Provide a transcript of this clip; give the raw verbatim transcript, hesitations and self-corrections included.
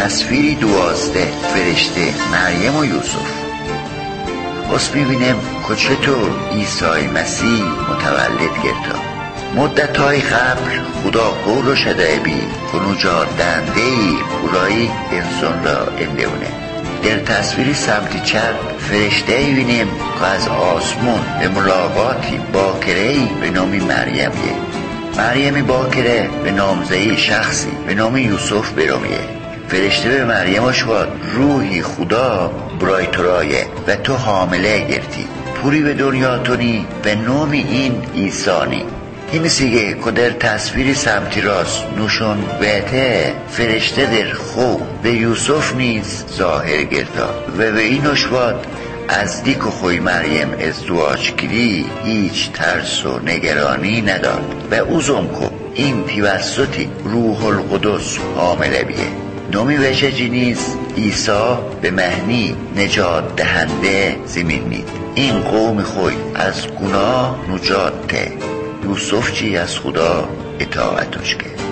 تصویری دوازده فرشته مریم و یوسف. بس میبینیم که چطور عیسی مسیح متولد گرتا. مدت های قبل خدا قول شده بی کنو جادنده ای برای انسان را اندونه. در تصویری سمت چپ فرشته ای بینیم که از آسمون به ملاقاتی باکره‌ای به نام مریمیه. مریم باکره به نامزهی شخصی به نام یوسف برامیه. فرشته به مریم شواد روحی خدا برای تو رایه و تو حامله گرتی پوری به دنیا تونی به نام این ایسانی. این سیگه که در تصویر سمتی راست نوشون بهته فرشته در خوب به یوسف نیز ظاهر گرتا و به این شواد از دیک خوی مریم ازدواج کری هیچ ترس و نگرانی نداد و اوزم که این پیوستوتی روح القدس حامله بیه. نومی وجه جینیز عیسی به معنی نجات دهنده زمین مید. این قوم خوی از گناه نجات ده. یوسف چی از خدا اطاعتش کرد.